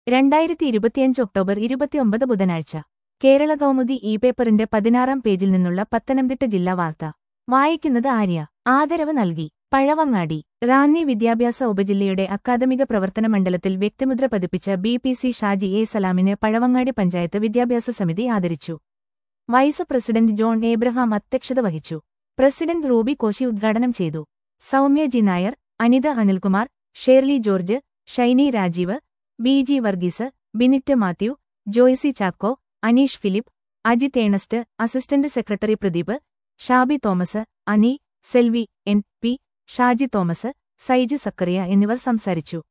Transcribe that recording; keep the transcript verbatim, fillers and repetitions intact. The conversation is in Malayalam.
രണ്ടായിരത്തി ഇരുപത്തിയഞ്ച് ഒക്ടോബർ ഇരുപത്തിയൊമ്പത് ബുധനാഴ്ച കേരള കൗമുദി ഇ പേപ്പറിന്റെ പതിനാറാം പേജിൽ നിന്നുള്ള പത്തനംതിട്ട ജില്ലാ വാർത്ത വായിക്കുന്നത് ആര്യ. ആദരവ് നൽകി പഴവങ്ങാടി. റാന്നി വിദ്യാഭ്യാസ ഉപജില്ലയുടെ അക്കാദമിക പ്രവർത്തന മണ്ഡലത്തിൽ വ്യക്തിമുദ്ര പതിപ്പിച്ച B P C Shaji A സലാമിനെ പഴവങ്ങാടി പഞ്ചായത്ത് വിദ്യാഭ്യാസ സമിതി ആദരിച്ചു. വൈസ് പ്രസിഡന്റ് ജോൺ ഏബ്രഹാം അധ്യക്ഷത വഹിച്ചു. പ്രസിഡന്റ് റൂബി കോശി ഉദ്ഘാടനം ചെയ്തു. Soumya G Nair, Anitha Anilkumar, Shirley George, Shiny Rajeev, B G Varghese, Binit Mathew, Joycy Chacko, Aneesh Philip, Ajith Ernest, assistant secretary Pradeep, Shabi Thomas, Ani, Selvi, N P, Shaji Thomas, Saij Zachariah എന്നിവർ സംസാരിച്ചു.